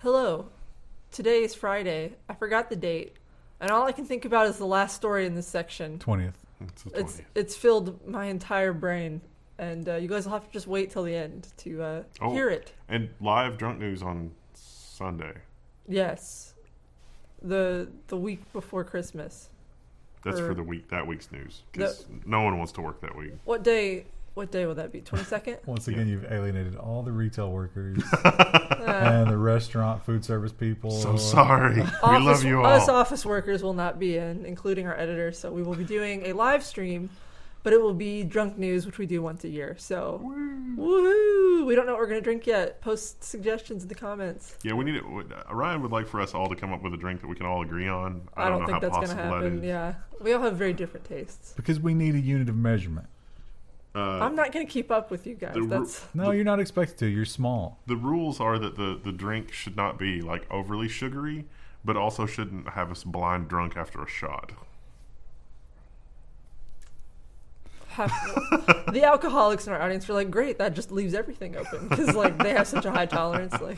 Hello. Today is Friday. I forgot the date. And all I can think about is the last story in this section. 20th. It's the 20th. It's filled my entire brain. And you guys will have to just wait till the end to hear it. And live drunk news on Sunday. Yes. The week before Christmas. That's for the week. That week's news. Because no one wants to work that week. What day will that be? 22nd? Once again, you've alienated all the retail workers and the restaurant, food service people. So sorry. We love you all. Us office workers will not be in, including our editor. So we will be doing a live stream, but it will be drunk news, which we do once a year. So, woohoo! We don't know what we're going to drink yet. Post suggestions in the comments. Yeah, we need it. Ryan would like for us all to come up with a drink that we can all agree on. I don't think know that's how going to possible that happen. is. Yeah. We all have very different tastes. Because we need a unit of measurement. I'm not going to keep up with you guys. No, you're not expected to. You're small. The rules are that the drink should not be like overly sugary, but also shouldn't have us blind drunk after a shot. The alcoholics in our audience are like, great, that just leaves everything open because like they have such a high tolerance. Like,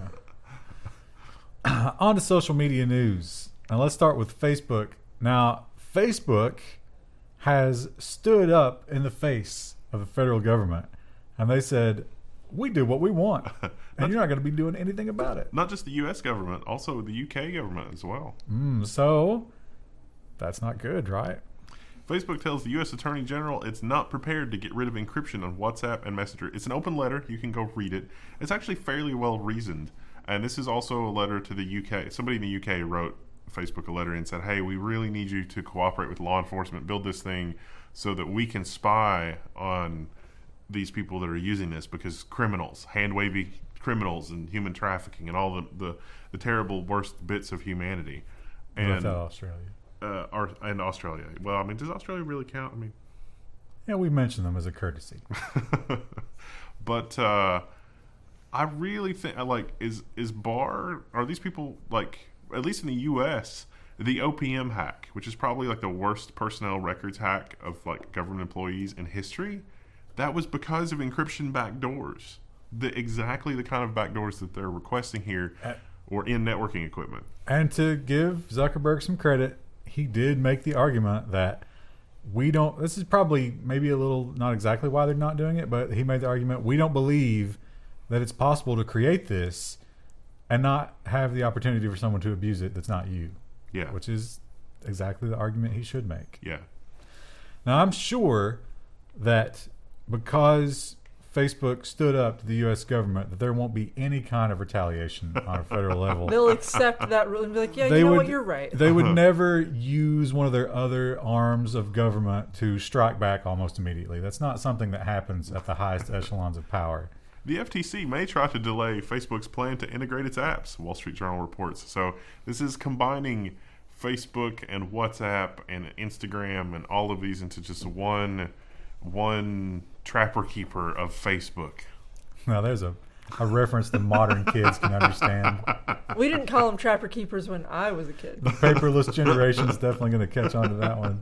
on to social media news. Now let's start with Facebook. Now, Facebook has stood up in the face of the federal government, and they said, we do what we want, and you're not going to be doing anything about it. Not just the U.S. government, also the UK government as well. So, that's not good, right? Facebook tells the U.S. Attorney General it's not prepared to get rid of encryption on WhatsApp and Messenger. It's an open letter. You can go read it. It's actually fairly well reasoned, and this is also a letter to the UK. Somebody in the UK wrote Facebook a letter and said, hey, we really need you to cooperate with law enforcement, build this thing so that we can spy on these people that are using this, because criminals, hand-wavy criminals and human trafficking and all the terrible worst bits of humanity. And without Australia. And Australia. Well, I mean, does Australia really count? I mean, yeah, we mentioned them as a courtesy. But I really think, like, is Barr, are these people, like, at least in the U.S., the OPM hack, which is probably like the worst personnel records hack of like government employees in history, that was because of encryption backdoors. Exactly the kind of backdoors that they're requesting here, or in networking equipment. And to give Zuckerberg some credit, he did make the argument that this is probably maybe a little, not exactly why they're not doing it, but he made the argument, we don't believe that it's possible to create this and not have the opportunity for someone to abuse it that's not you. Yeah. Which is exactly the argument he should make. Yeah. Now, I'm sure that because Facebook stood up to the U.S. government, that there won't be any kind of retaliation on a federal level. they'll accept that rule and be like, yeah, you know what, you're right. They would never use one of their other arms of government to strike back almost immediately. That's not something that happens at the highest echelons of power. The FTC may try to delay Facebook's plan to integrate its apps, Wall Street Journal reports. So this is combining Facebook and WhatsApp and Instagram and all of these into just one trapper keeper of Facebook. Now there's a reference that modern kids can understand. We didn't call them trapper keepers when I was a kid. The paperless generation is definitely going to catch on to that one.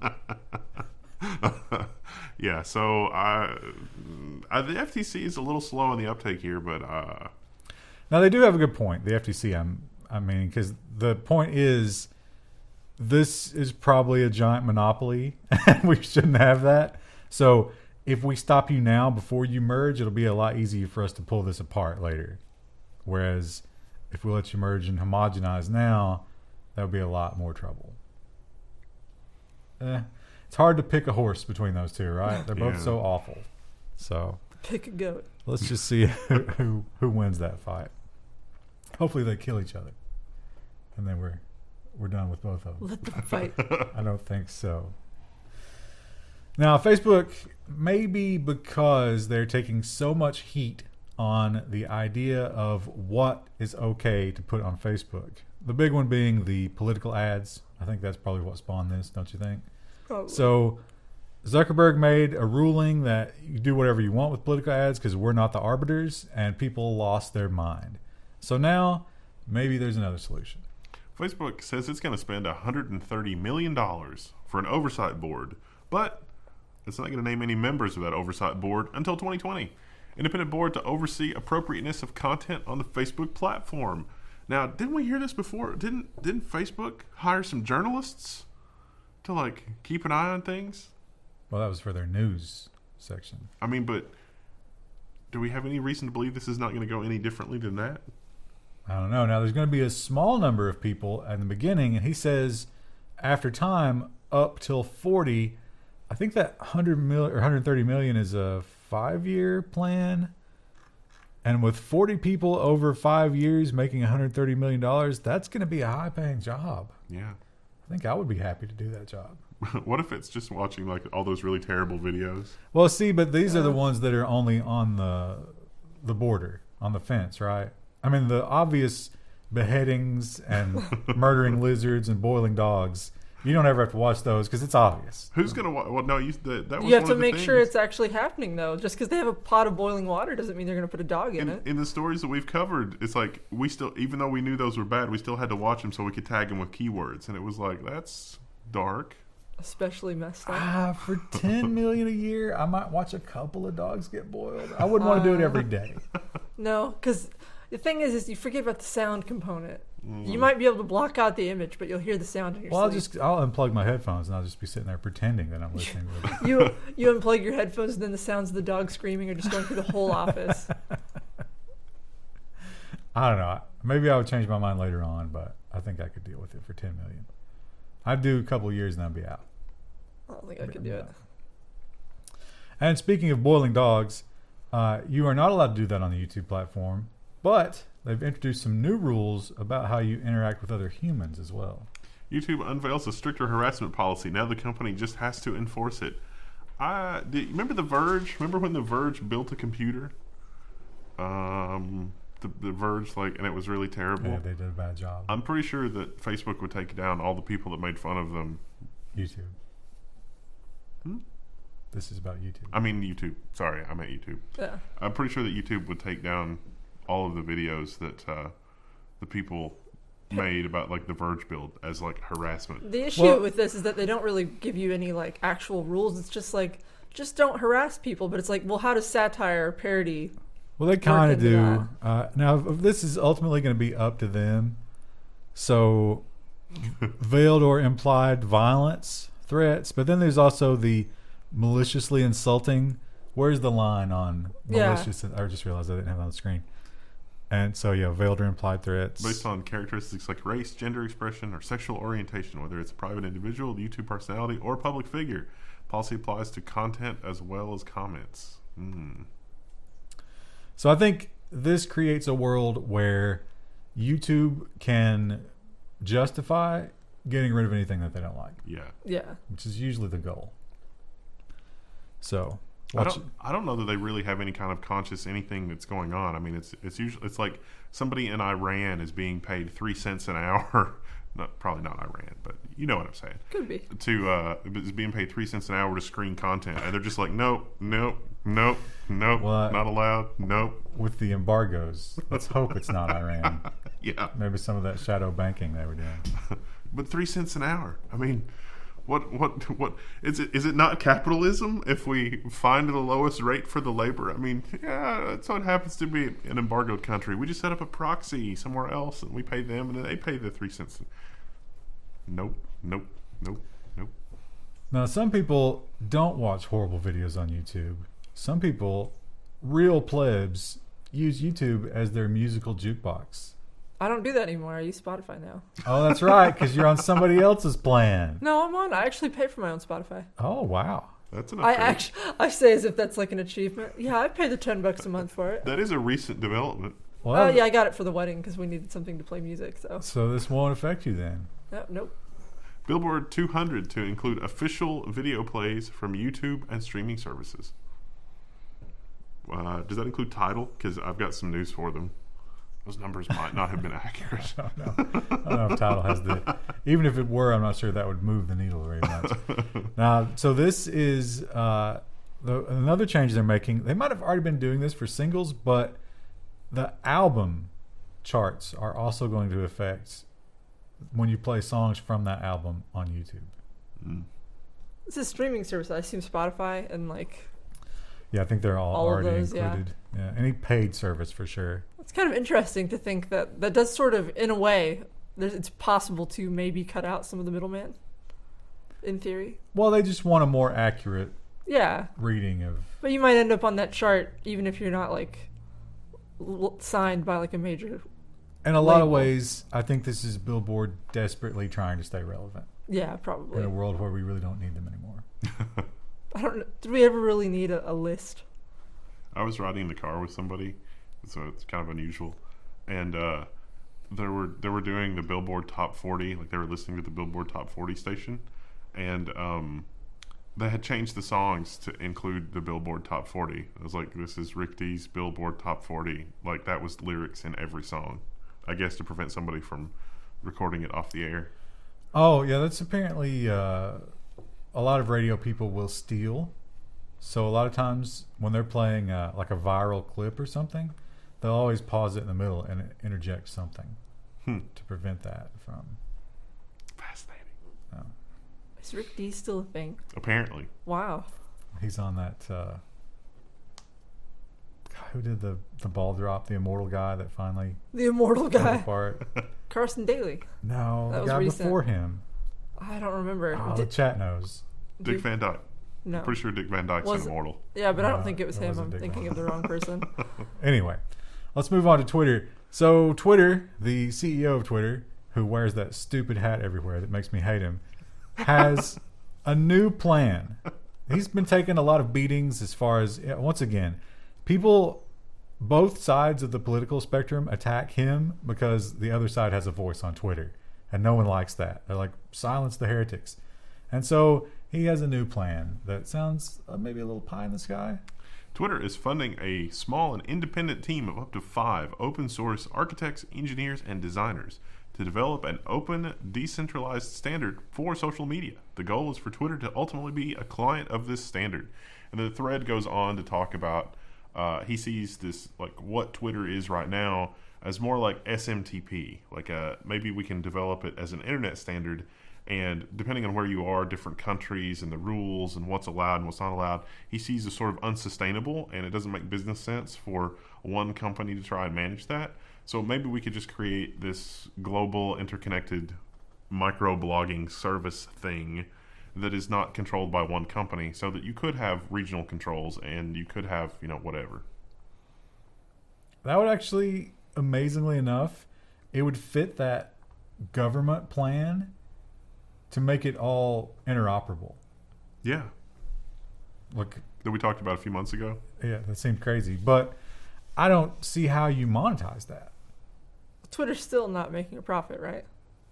Yeah, so the FTC is a little slow on the uptake here, but now they do have a good point. The FTC, I mean, because the point is, this is probably a giant monopoly, and we shouldn't have that. So if we stop you now before you merge, it'll be a lot easier for us to pull this apart later. Whereas if we let you merge and homogenize now, that would be a lot more trouble. It's hard to pick a horse between those two, right? They're both so awful. So Pick a goat. let's just see who wins that fight. Hopefully they kill each other, and then we're done with both of them. Let them fight. I don't think so. Now, Facebook, maybe because they're taking so much heat on the idea of what is okay to put on Facebook. The big one being the political ads. I think that's probably what spawned this, don't you think? Probably. So Zuckerberg made a ruling that you do whatever you want with political ads because we're not the arbiters, and people lost their mind. So now maybe there's another solution. Facebook says it's going to spend $130 million for an oversight board, but it's not going to name any members of that oversight board until 2020. Independent board to oversee appropriateness of content on the Facebook platform. Now, didn't we hear this before? Didn't Facebook hire some journalists to like keep an eye on things? Well, that was for their news section. I mean, but do we have any reason to believe this is not going to go any differently than that? I don't know. Now, there's going to be a small number of people at the beginning, and he says after time up till 40. I think that 100 million or 130 million is a 5-year plan. And with 40 people over 5 years making $130 million, that's going to be a high-paying job. Yeah. I think I would be happy to do that job. What if it's just watching like all those really terrible videos? Well, see, but these are the ones that are only on the border, on the fence, right? I mean, the obvious beheadings and murdering lizards and boiling dogs, you don't ever have to watch those because it's obvious. Who's going to watch? Well, no, that was You have one to of the make sure things. it's actually happening, though. Just because they have a pot of boiling water doesn't mean they're going to put a dog in it. In the stories that we've covered, it's like we still, even though we knew those were bad, we still had to watch them so we could tag them with keywords. And it was like, that's dark. Especially messed up. For $10 million a year, I might watch a couple of dogs get boiled. I wouldn't want to do it every day. No, because the thing is you forget about the sound component. You might be able to block out the image, but you'll hear the sound in your Well, sleep. I'll unplug my headphones and I'll just be sitting there pretending that I'm listening to it. You unplug your headphones, and then the sounds of the dog screaming are just going through the whole office. I don't know. Maybe I would change my mind later on, but I think I could deal with it for $10 million. I'd do a couple of years and I'd be out. I don't think I could do it. And speaking of boiling dogs, you are not allowed to do that on the YouTube platform, but they've introduced some new rules about how you interact with other humans as well. YouTube unveils a stricter harassment policy. Now the company just has to enforce it. Remember The Verge? Remember when The Verge built a computer? The Verge, and it was really terrible. Yeah, they did a bad job. I'm pretty sure that Facebook would take down all the people that made fun of them. YouTube. This is about YouTube. I mean YouTube. Sorry, I meant YouTube. Yeah. I'm pretty sure that YouTube would take down all of the videos that the people made about the Verge build as harassment. The issue with this is that they don't really give you any actual rules. It's just don't harass people. But it's how does satire or parody? Well, they kind of into do. Now, this is ultimately going to be up to them. So, veiled or implied violence, threats, but then there's also the maliciously insulting. Where's the line on malicious? I just realized I didn't have it on the screen. And so, veiled or implied threats. Based on characteristics like race, gender expression, or sexual orientation, whether it's a private individual, YouTube personality, or public figure. Policy applies to content as well as comments. So I think this creates a world where YouTube can justify getting rid of anything that they don't like. Yeah. Which is usually the goal. So I don't know that they really have any kind of conscious anything that's going on. I mean, it's usually like somebody in Iran is being paid 3 cents an hour. Probably not Iran, but you know what I'm saying. Could be. Is being paid 3 cents an hour to screen content, and they're just like, nope, not allowed, nope. With the embargoes, let's hope it's not Iran. Yeah, maybe some of that shadow banking they were doing. But 3 cents an hour. I mean, what is it? Is it not capitalism if we find the lowest rate for the labor? I mean, yeah, so it happens to be an embargoed country. We just set up a proxy somewhere else, and we pay them, and then they pay the 3 cents. Nope. Now, some people don't watch horrible videos on YouTube. Some people, real plebs, use YouTube as their musical jukebox. I don't do that anymore. I use Spotify now. Oh, that's right, because you're on somebody else's plan. No, I'm on. I actually pay for my own Spotify. Oh, wow. That's an I say as if that's an achievement. Yeah, I pay the $10 a month for it. That is a recent development. Well, yeah, I got it for the wedding because we needed something to play music. So this won't affect you then? Nope. Billboard 200 to include official video plays from YouTube and streaming services. Does that include Tidal? Because I've got some news for them. Those numbers might not have been accurate. I don't know if Tidal has even if it were, I'm not sure that would move the needle very much. Now, so this is another change they're making. They might have already been doing this for singles, but the album charts are also going to affect when you play songs from that album on YouTube. This is a streaming service. I assume Spotify and Yeah, I think they're all All of already those, yeah. included. Yeah, any paid service for sure. It's kind of interesting to think that that does sort of, in a way, it's possible to maybe cut out some of the middleman, in theory. Well, they just want a more accurate Yeah, reading of. but you might end up on that chart even if you're not like signed by like a major. In a lot of label. ways, I think this is Billboard desperately trying to stay relevant Yeah, probably. in a world where we really don't need them anymore. I don't know. Did we ever really need a list? I was riding in the car with somebody, so it's kind of unusual, and they were doing the Billboard Top 40, like they were listening to the Billboard Top 40 station, and they had changed the songs to include the Billboard Top 40. It was like, this is Rick D's Billboard Top 40. Like, that was lyrics in every song, I guess, to prevent somebody from recording it off the air. Oh, yeah, that's apparently a lot of radio people will steal. So a lot of times when they're playing like a viral clip or something, they'll always pause it in the middle and interject something to prevent that from. Fascinating. Is Rick D still a thing? Apparently. Wow. He's on that. Who did the ball drop? The immortal guy that finally The immortal fell guy. apart. Carson Daly. No, That the was guy recent. before him. I don't remember. Oh, the chat knows. Dick Van Dyke. No. Pretty sure Dick Van Dyke's Was it? immortal. Yeah, but I No, don't think it was it him. wasn't I'm Dick thinking Van of the wrong person. Anyway, let's move on to Twitter. So Twitter, the CEO of Twitter, who wears that stupid hat everywhere that makes me hate him, has a new plan. He's been taking a lot of beatings as far as, once again, people, both sides of the political spectrum attack him because the other side has a voice on Twitter. And no one likes that. They're like, silence the heretics. And so he has a new plan that sounds maybe a little pie in the sky. Twitter is funding a small and independent team of up to 5 open source architects, engineers, and designers to develop an open, decentralized standard for social media. The goal is for Twitter to ultimately be a client of this standard. And the thread goes on to talk about he sees this, like, what Twitter is right now as more like SMTP. Like maybe we can develop it as an internet standard, and depending on where you are, different countries and the rules and what's allowed and what's not allowed, he sees as sort of unsustainable, and it doesn't make business sense for one company to try and manage that. So maybe we could just create this global interconnected micro-blogging service thing that is not controlled by one company, so that you could have regional controls and you could have, whatever. That would actually, amazingly enough, it would fit that government plan to make it all interoperable. Yeah. Look, That we talked about a few months ago. yeah, that seemed crazy, but I don't see how you monetize that. Twitter's still not making a profit, right?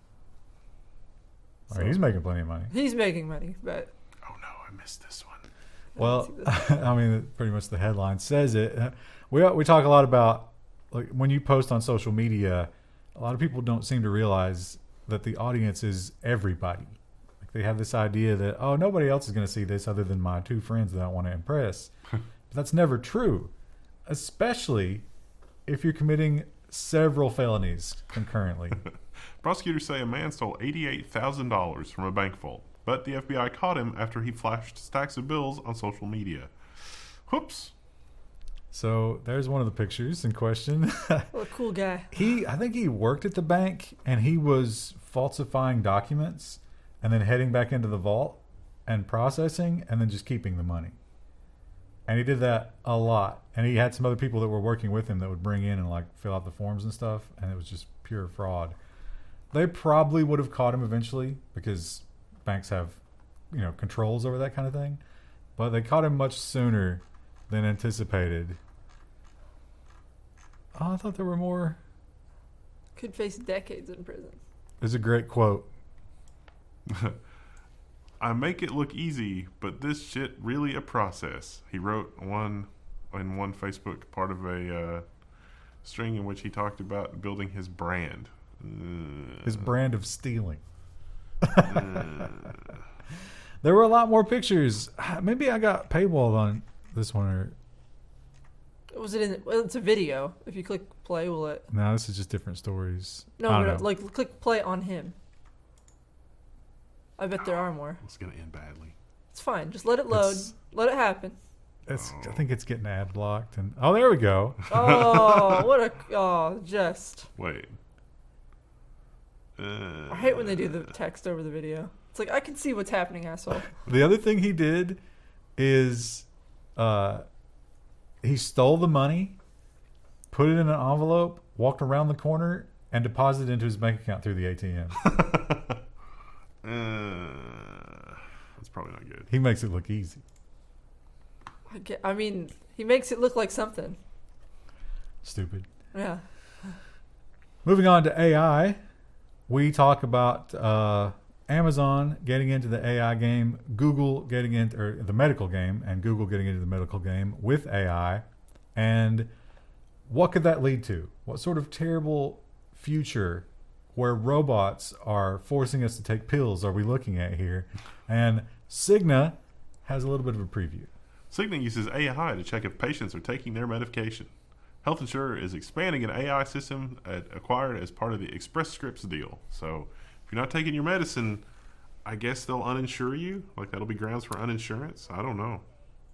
I mean, he's making plenty of money. He's making money, but Oh no, I missed this one. Well, I mean, pretty much the headline says it. We talk a lot about, like, when you post on social media, a lot of people don't seem to realize that the audience is everybody. Like, they have this idea that, oh, nobody else is going to see this other than my 2 friends that I want to impress. But that's never true, especially if you're committing several felonies concurrently. Prosecutors say a man stole $88,000 from a bank vault, but the FBI caught him after he flashed stacks of bills on social media. Whoops. So there's one of the pictures in question. what a cool guy. I think he worked at the bank and he was falsifying documents and then heading back into the vault and processing and then just keeping the money. And he did that a lot. And he had some other people that were working with him that would bring in and, like, fill out the forms and stuff. And it was just pure fraud. They probably would have caught him eventually because banks have, controls over that kind of thing. But they caught him much sooner than anticipated. Oh, I thought there were more. Could face decades in prison. There's a great quote. I make it look easy, but this shit really a process. He wrote in one Facebook part of a string in which he talked about building his brand. His brand of stealing. There were a lot more pictures. Maybe I got paywalled on this one. Or Was it in? Well, it's a video. If you click play, will it? no, this is just different stories. No, I don't but know. like click play on him. I bet there are more. It's going to end badly. It's fine. Just let it load. It's- Let it happen. I think it's getting ad blocked. And oh, there we go. Oh, just. Wait. I hate when they do the text over the video. It's like, I can see what's happening, asshole. The other thing he did is he stole the money, put it in an envelope, walked around the corner, and deposited it into his bank account through the ATM. That's probably not good. He makes it look easy. I mean, he makes it look like something. Stupid. Yeah. Moving on to AI, we talk about Amazon getting into the AI game, Google getting into the medical game, and Google getting into the medical game with AI. And what could that lead to? What sort of terrible future where robots are forcing us to take pills are we looking at here? And Cigna has a little bit of a preview. Cigna uses AI to check if patients are taking their medication. Health Insurer is expanding an AI system acquired as part of the Express Scripts deal. So if you're not taking your medicine, I guess they'll uninsure you. Like that'll be grounds for uninsurance. I don't know.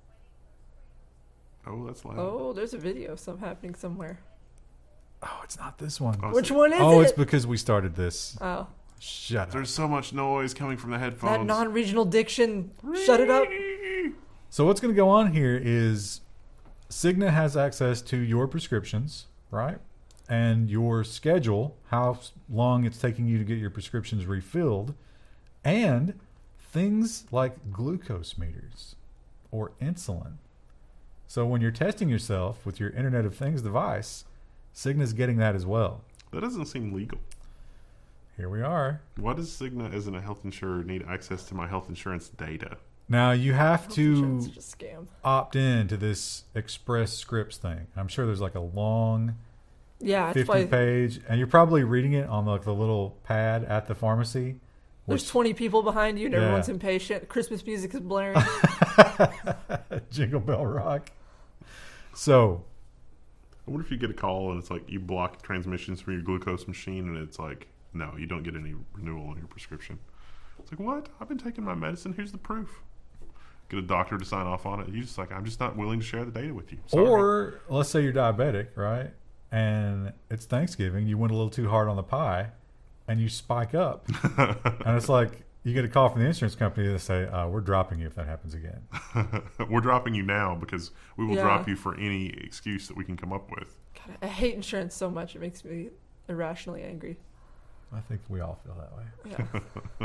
Oh, that's loud. Oh, there's a video happening somewhere. Oh, it's not this one. Which one is it? Oh, it's because we started this. Oh. Shut up. There's so much noise coming from the headphones. That non-regional diction. Shut it up. So what's going to go on here is Cigna has access to your prescriptions, right? And your schedule, how long it's taking you to get your prescriptions refilled, and things like glucose meters or insulin. So when you're testing yourself with your Internet of Things device, Cigna's getting that as well. That doesn't seem legal. Here we are. Why does Cigna, as a health insurer, need access to my health insurance data? Now you have to Such a scam. opt in to this Express Scripts thing. I'm sure there's like a long 50-page, and you're probably reading it on like the little pad at the pharmacy. There's 20 people behind you, and everyone's impatient. Christmas music is blaring. Jingle Bell Rock. So, I wonder if you get a call and it's like you block transmissions from your glucose machine, and it's like, no, you don't get any renewal on your prescription. It's like, what? I've been taking my medicine. Here's the proof. Get a doctor to sign off on it. You're just like, I'm just not willing to share the data with you. Sorry. Or let's say you're diabetic, right? And it's Thanksgiving. You went a little too hard on the pie, and you spike up. And it's like you get a call from the insurance company that say, we're dropping you if that happens again. We're dropping you now because we will drop you for any excuse that we can come up with. God, I hate insurance so much. It makes me irrationally angry. I think we all feel that way. Yeah.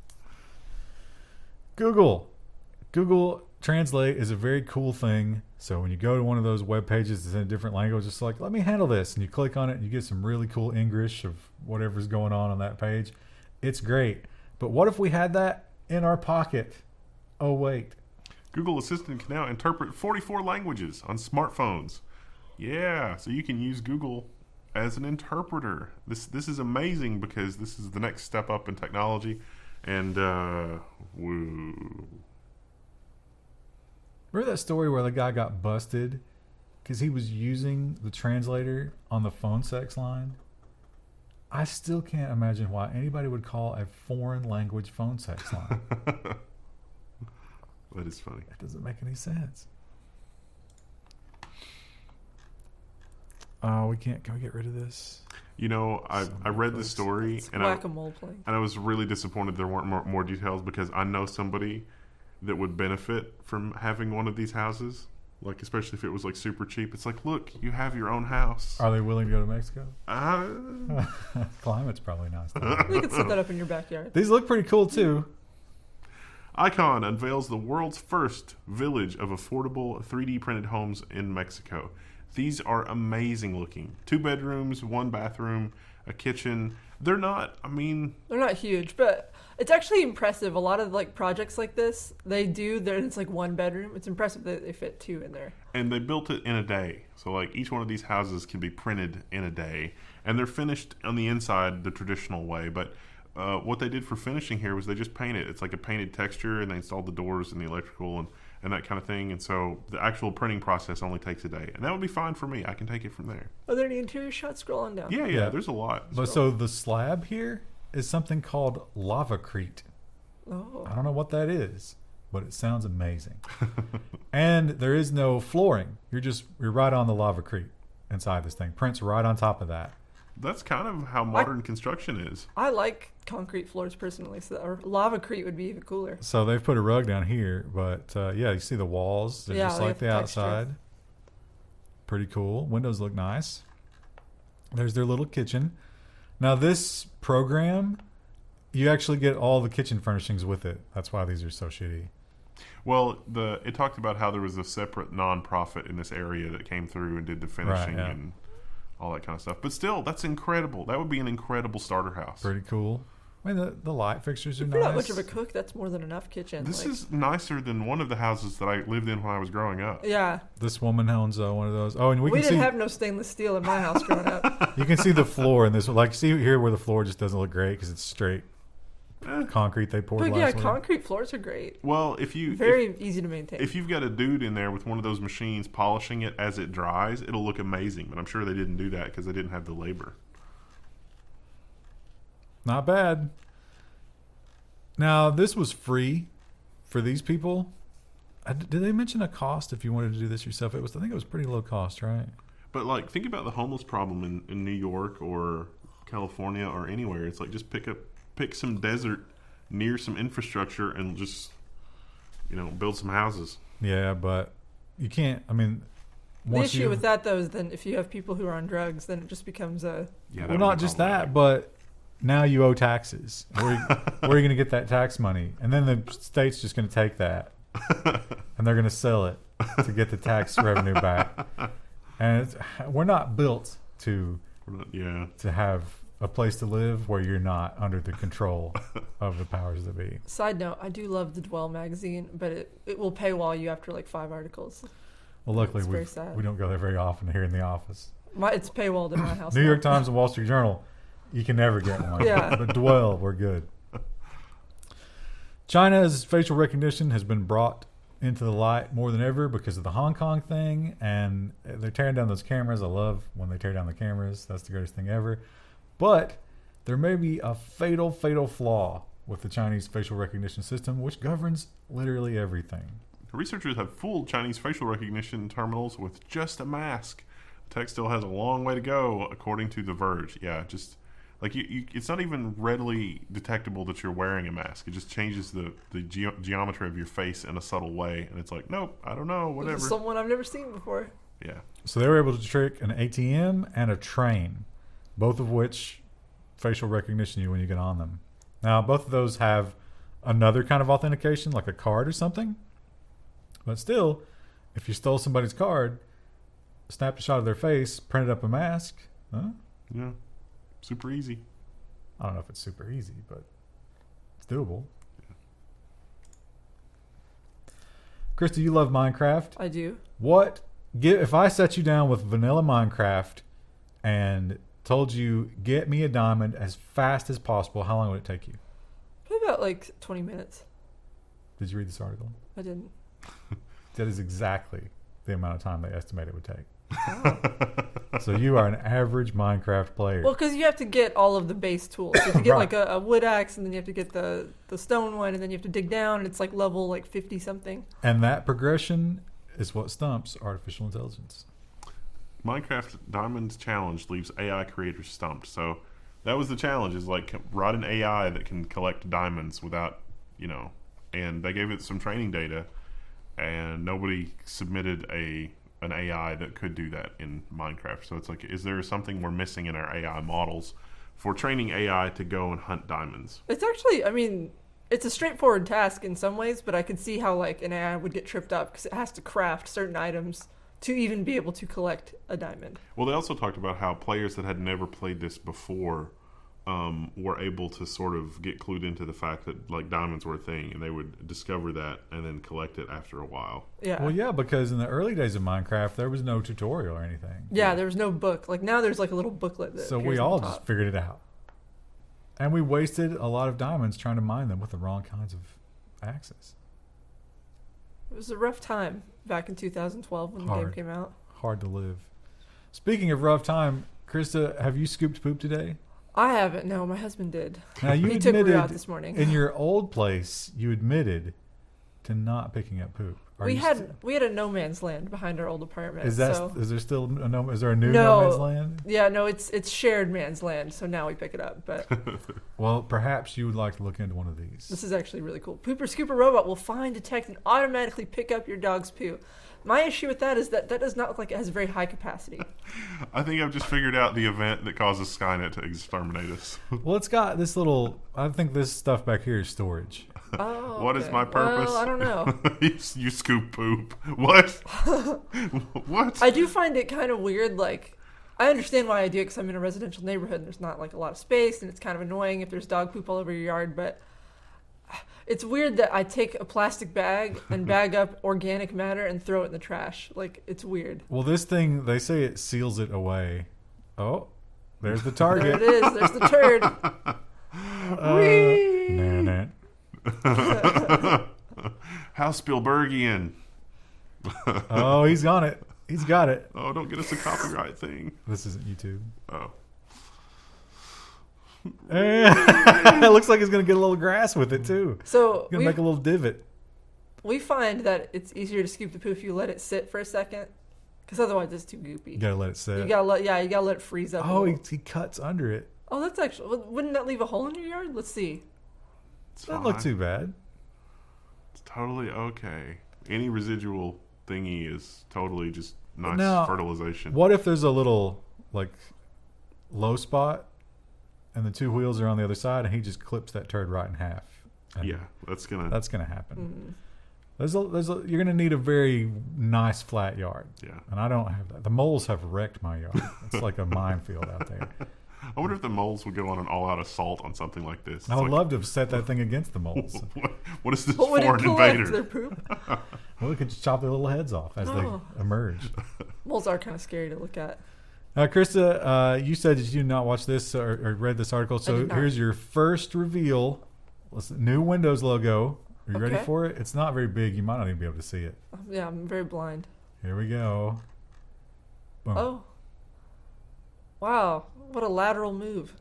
Google Translate is a very cool thing. So when you go to one of those web pages that's in a different language, it's like, let me handle this. And you click on it and you get some really cool English of whatever's going on that page. It's great. But what if we had that in our pocket? Oh, wait. Google Assistant can now interpret 44 languages on smartphones. Yeah, so you can use Google as an interpreter. This is amazing because this is the next step up in technology. And, woo. Remember that story where the guy got busted because he was using the translator on the phone sex line? I still can't imagine why anybody would call a foreign language phone sex line. That is funny. It doesn't make any sense. Oh, can we get rid of this? You know, I read the story and whack-a-mole playing. And I was really disappointed there weren't more details because I know somebody that would benefit from having one of these houses, like especially if it was like super cheap. It's like, look, you have your own house. Are they willing to go to Mexico? Uh, Climate's probably nice. You could set that up in your backyard. These look pretty cool too. Icon unveils the world's first village of affordable 3D printed homes in Mexico. These are amazing looking. 2 bedrooms, 1 bathroom, a kitchen. They're not huge, but it's actually impressive. A lot of like projects like this, it's like 1 bedroom. It's impressive that they fit 2 in there. And they built it in a day. So like each one of these houses can be printed in a day. And they're finished on the inside the traditional way. But what they did for finishing here was they just painted. It's like a painted texture, and they installed the doors and the electrical and that kind of thing. And so the actual printing process only takes a day. And that would be fine for me. I can take it from there. Are there any interior shots scrolling down? Yeah, there's a lot. But so the slab here is something called lavacrete. Oh. I don't know what that is, but it sounds amazing. And there is no flooring. You're right on the lavacrete inside this thing. Print's right on top of that. That's kind of how modern construction is. I like concrete floors personally, so or lavacrete would be even cooler. So they've put a rug down here, but yeah, you see the walls. They're just they like have the texture. outside. Pretty cool. Windows look nice. There's their little kitchen. Now this program, you actually get all the kitchen furnishings with it. That's why these are so shitty. Well, it talked about how there was a separate nonprofit in this area that came through and did the finishing yeah. and all that kind of stuff. But still, that's incredible. That would be an incredible starter house. Pretty cool. I mean, the light fixtures are If nice. you're not much of a cook, that's more than enough kitchen. This like, is nicer than one of the houses that I lived in when I was growing up. yeah. This woman owns one of those. Oh, and we We can didn't see have no stainless steel in my house growing up. you can see the floor in this. Like, see here where the floor just doesn't look great because it's straight Eh. concrete they poured But yeah, last week. concrete floors are great. Well, if Very easy to maintain. if you've got a dude in there with one of those machines polishing it as it dries, it'll look amazing. But I'm sure they didn't do that because they didn't have the labor. Not bad. Now, this was free for these people. Did they mention a cost if you wanted to do this yourself? I think it was pretty low cost, right? But like, think about the homeless problem in New York or California or anywhere. It's like just pick some desert near some infrastructure and just build some houses. Yeah, but you can't. I mean, The issue with that, though, is then if you have people who are on drugs, then it just becomes a... Yeah, well, not just that, but now you owe taxes. Where are you going to get that tax money? And then the state's just going to take that, and they're going to sell it to get the tax revenue back. And we're not built to have a place to live where you're not under the control of the powers that be. Side note, I do love the Dwell magazine, but it will paywall you after like 5 articles. Well, luckily It's very sad. we don't go there very often here in the office. It's paywalled in my house. New now. York Times and Wall Street Journal, you can never get one. Yeah. But Dwell, we're good. China's facial recognition has been brought into the light more than ever because of the Hong Kong thing, and they're tearing down those cameras. I love when they tear down the cameras. That's the greatest thing ever. But there may be a fatal flaw with the Chinese facial recognition system, which governs literally everything. Researchers have fooled Chinese facial recognition terminals with just a mask. The tech still has a long way to go, according to The Verge. Yeah, just like it's not even readily detectable that you're wearing a mask. It just changes the geometry of your face in a subtle way, and it's like, nope, I don't know, whatever. This is someone I've never seen before. Yeah. So they were able to trick an ATM and a train, both of which facial recognition you when you get on them. Now, both of those have another kind of authentication, like a card or something. But still, if you stole somebody's card, snapped a shot of their face, printed up a mask, Yeah. Super easy. I don't know if it's super easy, but it's doable. Krista, you love Minecraft. I do. If I set you down with vanilla Minecraft and told you, get me a diamond as fast as possible, how long would it take you? Probably about like 20 minutes. Did you read this article? I didn't. That is exactly the amount of time they estimate it would take. Oh. So you are an average Minecraft player. Well, because you have to get all of the base tools. You have to get Right. like a wood axe, and then you have to get the stone one, and then you have to dig down, and it's like level like 50 something. And that progression is what stumps artificial intelligence. Minecraft Diamonds Challenge leaves AI creators stumped. So that was the challenge, is like write an AI that can collect diamonds without, and they gave it some training data, and nobody submitted an AI that could do that in Minecraft. So it's like, is there something we're missing in our AI models for training AI to go and hunt diamonds? It's actually, I mean, it's a straightforward task in some ways, but I could see how like an AI would get tripped up because it has to craft certain items to even be able to collect a diamond. Well, they also talked about how players that had never played this before were able to sort of get clued into the fact that like diamonds were a thing, and they would discover that and then collect it after a while. Yeah. Well, yeah, because in the early days of Minecraft, there was no tutorial or anything. Yeah, there was no book. Like now there's like a little booklet that So appears we on all the just top. figured it out. And we wasted a lot of diamonds trying to mine them with the wrong kinds of axes. It was a rough time back in 2012 when the game Hard. came out. Hard to live. Speaking of rough time, Krista, have you scooped poop today? I haven't. No, my husband did. Now, you He took Rue out admitted this morning. in your old place, you admitted to not picking up poop? We had a no man's land behind our old apartment. Is there still a no? Is there a new No. no man's land? Yeah, no, it's shared man's land, so now we pick it up. But Well, perhaps you would like to look into one of these. this is actually really cool. Pooper Scooper Robot will find, detect, and automatically pick up your dog's poo. My issue with that is that does not look like it has very high capacity. I think I've just figured out the event that causes Skynet to exterminate us. Well, it's got this little. I think this stuff back here is storage. Oh, What is okay. my purpose? Well, I don't know. You scoop poop. What? What? I do find it kind of weird. Like, I understand why I do it because I'm in a residential neighborhood and there's not like a lot of space, and it's kind of annoying if there's dog poop all over your yard. But it's weird that I take a plastic bag and bag up organic matter and throw it in the trash. Like, it's weird. Well, this thing, they say it seals it away. Oh, there's the There target. it is. There's the turd. Whee! Nah, nah. How Spielbergian. Oh, he's on it. He's got it. Oh, don't get us a copyright thing. This isn't YouTube. Oh. It looks like he's going to get a little grass with it, too. So He's going to make a little divot. we find that it's easier to scoop the poo if you let it sit for a second, because otherwise it's too You goopy. got to let it sit. You gotta let it freeze up. a Oh, little. he cuts under it. Oh, that's actually. Wouldn't that leave a hole in your yard? Let's see. It's Doesn't fine. look too bad. It's totally okay. Any residual thingy is totally just nice Now, fertilization. What if there's a little, like, low spot and the two wheels are on the other side and he just clips that turd right in half? And Yeah, that's gonna. That's going to happen. Mm. You're going to need a very nice flat yard. Yeah. And I don't have that. The moles have wrecked my yard. It's like a minefield out there. I wonder if the moles would go on an all-out assault on something like this. It's I would like, love to have set that thing against the moles. what is this What would it foreign collect? invader? Their poop? Well, we could just chop their little heads off as Oh. they emerge. Moles are kind of scary to look at. Krista, you said that you did not watch this or read this article, so did not. here's your first reveal. New Windows logo. Are you ready Okay. for it? It's not very big. You might not even be able to see it. Yeah, I'm very blind. Here we go. Boom. Oh. Wow, what a lateral move.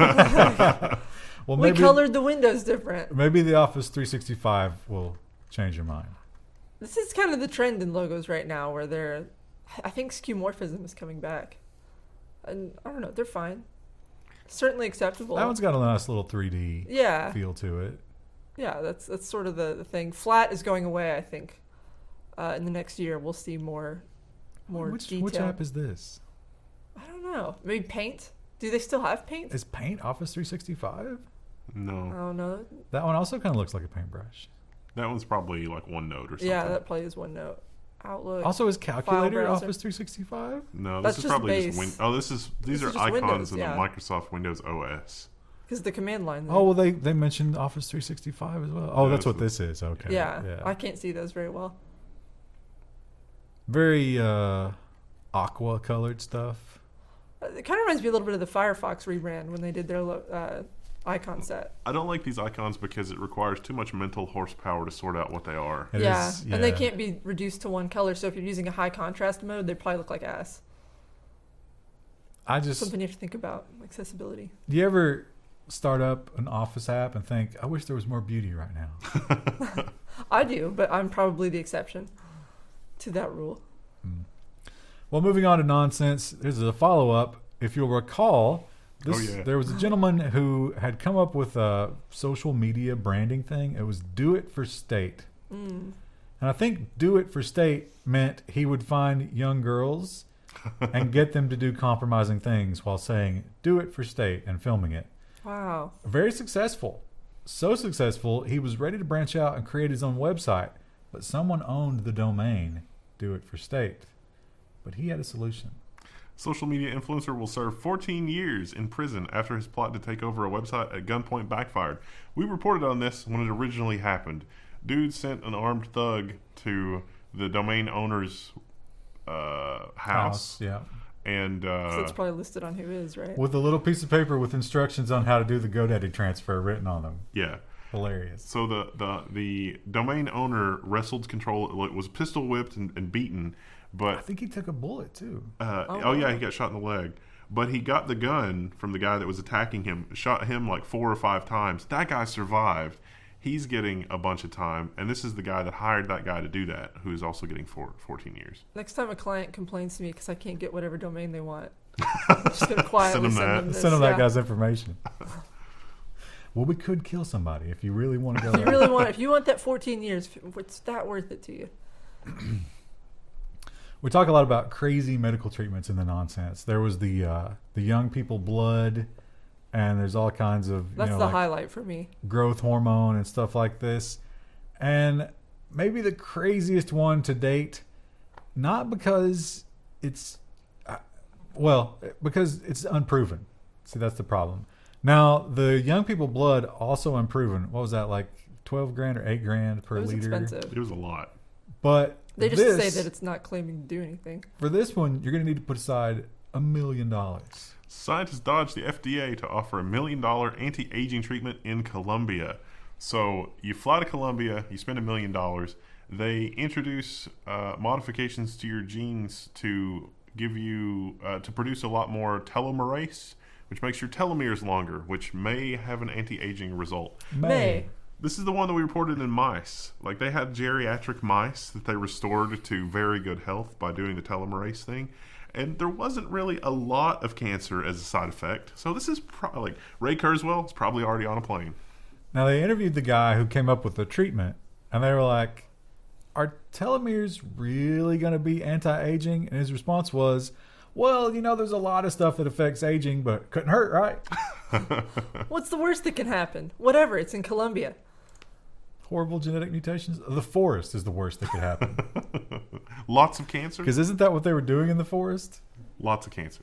Well, We maybe, colored the windows different. maybe the Office 365 will change your mind. This is kind of the trend in logos right now where I think skeuomorphism is coming back. And I don't know, they're fine. Certainly acceptable. That one's got a nice little 3D yeah. feel to it. Yeah, that's sort of the thing. Flat is going away, I think. In the next year, we'll see more detail. Which app is this? I don't know. Maybe Paint? Do they still have Paint? Is Paint Office 365? No, Oh, no. That one also kind of looks like a paintbrush. that one's probably like OneNote or something. Yeah, that probably is OneNote. Outlook. Also, is Calculator browser. Office 365? No, That's this is just probably base. just these This are is just icons Windows, in yeah. the Microsoft Windows OS. Because the command line there. Oh, well, they mentioned Office 365 as well. Oh, Yeah, that's what that's this is. Okay. yeah, I can't see those very well. Very aqua colored stuff. It kind of reminds me a little bit of the Firefox rebrand when they did their icon set. I don't like these icons because it requires too much mental horsepower to sort out what they are. It Yeah. is- And they can't be reduced to one color, so if you're using a high contrast mode, they probably look like ass. I just. Something you have to think about, accessibility. Do you ever start up an Office app and think, I wish there was more beauty right now? I do, but I'm probably the exception to that rule. Well, moving on to nonsense, there's a follow up. If you'll recall, there was a gentleman who had come up with a social media branding thing. It was Do It for State. And I think Do It for State meant he would find young girls and get them to do compromising things while saying, Do It for State, and filming it. Wow. Very successful. So successful, he was ready to branch out and create his own website, but someone owned the domain, Do It for State. But he had a solution. Social media influencer will serve 14 years in prison after his plot to take over a website at gunpoint backfired. We reported on this when it originally happened. Dude sent an armed thug to the domain owner's house. Yeah. And So it's probably listed on who is, right? With a little piece of paper with instructions on how to do the GoDaddy transfer written on them. yeah. Hilarious. So the domain owner wrestled control. It was pistol whipped and beaten. I But think he took a bullet too. oh yeah, he got shot in the leg. But he got the gun from the guy that was attacking him. Shot him like 4 or 5 times. That guy survived. He's getting a bunch of time, and this is the guy that hired that guy to do that, who is also getting 14 years. Next time a client complains to me because I can't get whatever domain they want, I'm just going to quietly send them that guy's information. Well, we could kill somebody if you really want to go. If you want that 14 years, what's that worth it to you? We talk a lot about crazy medical treatments in the nonsense. There was the young people blood, and there's all kinds of that's the highlight for me. Growth hormone and stuff like this, and maybe the craziest one to date, not because it's because it's unproven. See, that's the problem. Now, the young people blood also unproven. What was that, like $12,000 or $8,000 per liter? Expensive. It was a lot. But they just say that it's not claiming to do anything. For this one, you're going to need to put aside $1 million. Scientists dodged the FDA to offer $1 million anti-aging treatment in Colombia. So you fly to Colombia, you spend $1 million. They introduce modifications to your genes to give you to produce a lot more telomerase, which makes your telomeres longer, which may have an anti-aging result. May. This is the one that we reported in mice. Like, they had geriatric mice that they restored to very good health by doing the telomerase thing. And there wasn't really a lot of cancer as a side effect. So this is probably, like, Ray Kurzweil is probably already on a plane. Now, they interviewed the guy who came up with the treatment, and they were like, are telomeres really going to be anti-aging? And his response was, well, there's a lot of stuff that affects aging, but couldn't hurt, right? What's the worst that can happen? Whatever, it's in Colombia. Horrible genetic mutations? The forest is the worst that could happen. Lots of cancer? Because isn't that what they were doing in the forest? Lots of cancer.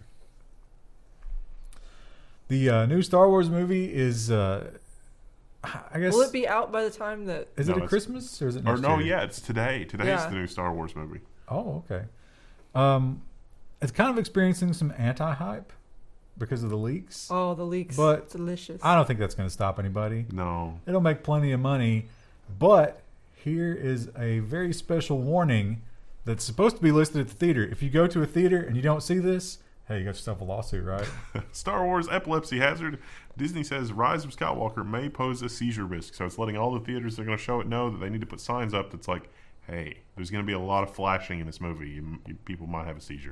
The new Star Wars movie is, I guess... Will it be out by the time that... Is it at Christmas or is it next year? Yeah, it's today. Today's the new Star Wars movie. Oh, okay. It's kind of experiencing some anti-hype because of the leaks. Oh, the leaks. But delicious. I don't think that's going to stop anybody. No. It'll make plenty of money. But here is a very special warning that's supposed to be listed at the theater. If you go to a theater and you don't see this, hey, you got yourself a lawsuit, right? Star Wars epilepsy hazard. Disney says Rise of Skywalker may pose a seizure risk. So it's letting all the theaters that are going to show it know that they need to put signs up that's like, hey, there's going to be a lot of flashing in this movie. People might have a seizure.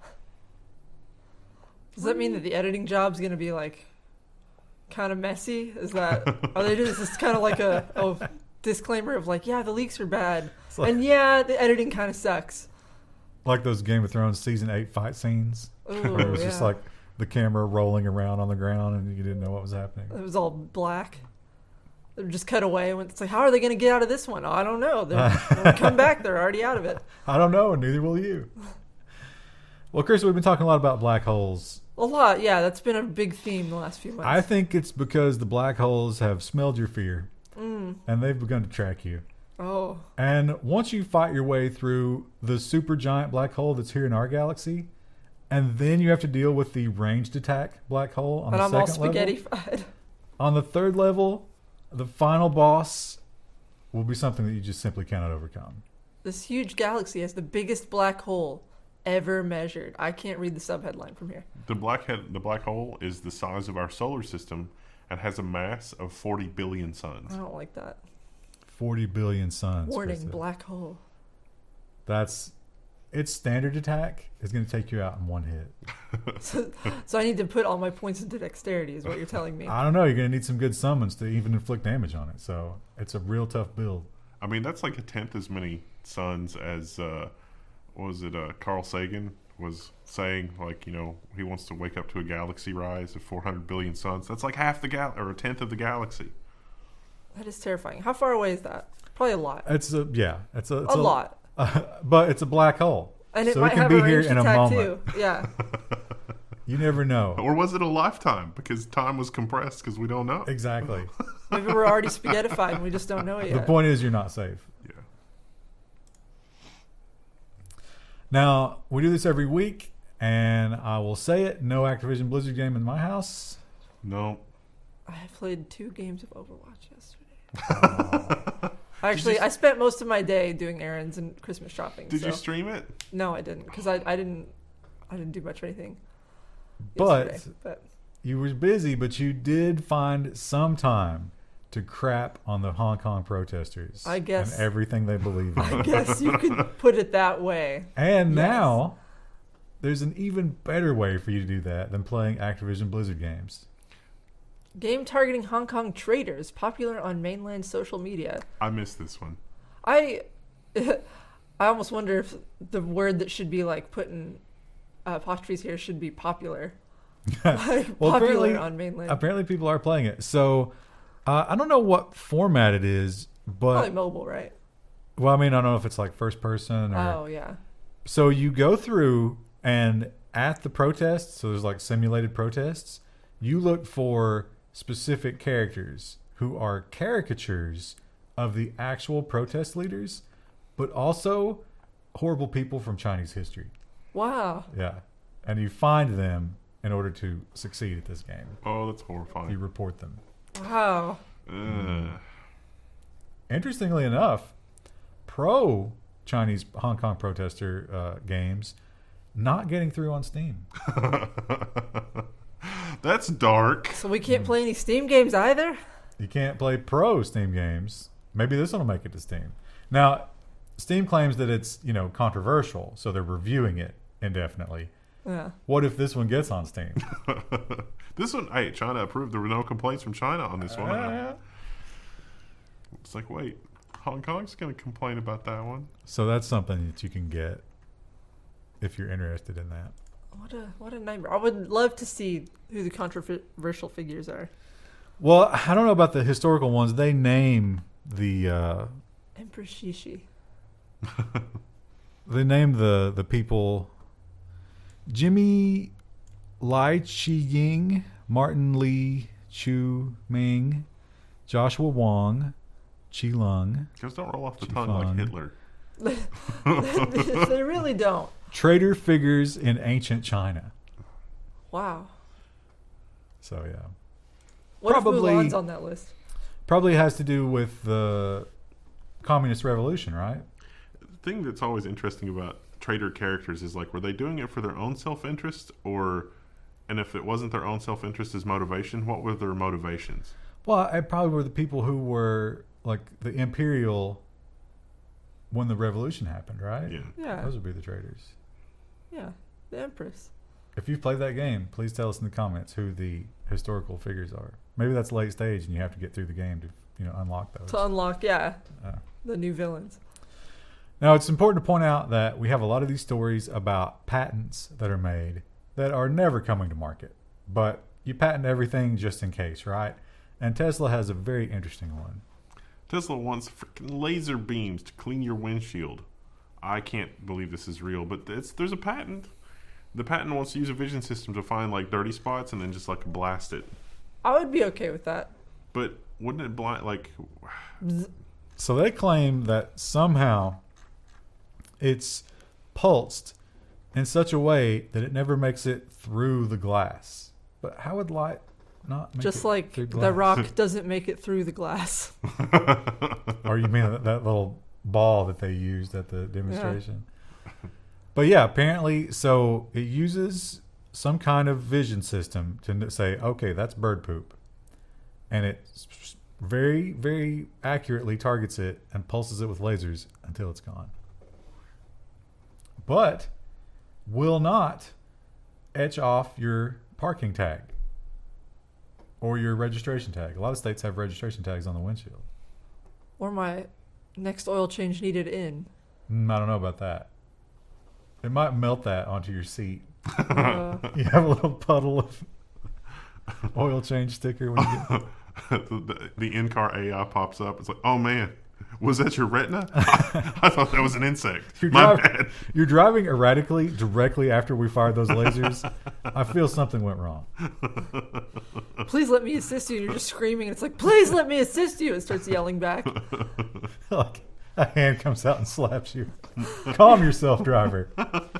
Does that mean that the editing job's going to be like kind of messy? Are they doing this kind of like a disclaimer of like, yeah, the leaks are bad, like, and yeah, the editing kind of sucks. Like those Game of Thrones season 8 fight scenes, where it was just like the camera rolling around on the ground and you didn't know what was happening. It was all black. They just cut away. And it's like, how are they going to get out of this one? Oh, I don't know. They'll come back. They're already out of it. I don't know, and neither will you. Well, Chris, we've been talking a lot about black holes. A lot, yeah. That's been a big theme the last few months. I think it's because the black holes have smelled your fear, and they've begun to track you. Oh. And once you fight your way through the super giant black hole that's here in our galaxy, and then you have to deal with the ranged attack black hole on the second level. And I'm all spaghetti-fied. On the third level, the final boss will be something that you just simply cannot overcome. This huge galaxy has the biggest black hole ever measured. I can't read the subheadline from here. The black hole is the size of our solar system and has a mass of 40 billion suns. I don't like that. 40 billion suns. Warning, black hole. Its standard attack is going to take you out in one hit. So I need to put all my points into dexterity is what you're telling me. I don't know. You're going to need some good summons to even inflict damage on it. So it's a real tough build. I mean, that's like a tenth as many suns as... Carl Sagan was saying, like, he wants to wake up to a galaxy rise of 400 billion suns. That's like half or a tenth of the galaxy. That is terrifying. How far away is that? Probably a lot. It's a lot. But it's a black hole. And it so might it can have be a here ranged in a attack moment. Too. Yeah. You never know. Or was it a lifetime? Because time was compressed because we don't know. Exactly. Maybe we're already spaghettified and we just don't know it yet. The point is you're not safe. Yeah. Now, we do this every week, and I will say it, no Activision Blizzard game in my house. No. I played 2 games of Overwatch yesterday. Actually, I spent most of my day doing errands and Christmas shopping. Did you stream it? No, I didn't, because I didn't do much of anything. But you were busy, but you did find some time to crap on the Hong Kong protesters. I guess. And everything they believe in. I guess you could put it that way. And Yes. now, there's an even better way for you to do that than playing Activision Blizzard games. Game targeting Hong Kong traders, popular on mainland social media. I missed this one. I almost wonder if the word that should be like put in apostrophes here should be popular. Like, Well, popular on mainland. Apparently, people are playing it. So, I don't know what format it is, Probably but mobile, right? well, I mean, I don't know if it's like first person or. Oh, yeah. So you go through and at the protests, so there's like simulated protests. You look for specific characters who are caricatures of the actual protest leaders, but also horrible people from Chinese history. Wow. Yeah. And you find them in order to succeed at this game. Oh, that's You horrifying. report them. Wow. Ugh. Interestingly enough, pro Chinese Hong Kong protester games not getting through on Steam. That's dark. So we can't play any Steam games either? You can't play pro Steam games. Maybe this one will make it to Steam. Now, Steam claims that it's, controversial, so they're reviewing it indefinitely. Yeah. What if this one gets on Steam? This one, hey, China approved. There were no complaints from China on this one. It's like, wait, Hong Kong's going to complain about that one. So that's something that you can get if you're interested in that. What a nightmare. I would love to see who the controversial figures are. Well, I don't know about the historical ones. They name the Empress Shishi. the people Jimmy Lai Chi-ying, Martin Li Chu Ming, Joshua Wong, Chi Lung, Because don't roll off the Too tongue fun. like Hitler. They really don't. trader figures in ancient China. Wow. So yeah, What Probably- if Mulan's on that list? probably has to do with the communist revolution, right? The thing that's always interesting about trader characters is like, were they doing it for their own self-interest, and if it wasn't their own self-interest as motivation, what were their motivations? Well, I probably were the people who were like the imperial when the revolution happened, right? Yeah. Yeah. Those would be the traders. Yeah. The Empress. If you've played that game, please tell us in the comments who the historical figures are. Maybe that's late stage and you have to get through the game to unlock those. To unlock, yeah, Uh, the new villains. Now, it's important to point out that we have a lot of these stories about patents that are made that are never coming to market. But you patent everything just in case, right? And Tesla has a very interesting one. Tesla wants freaking laser beams to clean your windshield. I can't believe this is real, but there's a patent. The patent wants to use a vision system to find like dirty spots and then just like blast it. I would be okay with that. But wouldn't it blind like? So they claim that somehow it's pulsed in such a way that it never makes it through the glass. But how would light not make Just it like through the glass? rock doesn't make it through the glass. Or you mean that little ball that they used at the demonstration? But yeah, apparently, so it uses some kind of vision system to say, okay, that's bird poop. And it very, very accurately targets it and pulses it with lasers until it's gone. But will not etch off your parking tag or your registration tag. A lot of states have registration tags on the windshield. Or my next oil change needed in. I don't know about that. It might melt that onto your seat. Uh, You have a little puddle of oil change sticker when you get... the in-car AI pops up. It's like, oh man, was that your retina? I thought that was an insect. My bad. You're driving erratically directly after we fired those lasers. I feel something went wrong. please let me assist you. And you're just screaming. And it's like, please let me assist you. It starts yelling back. Like a hand comes out and slaps you. Calm yourself, driver.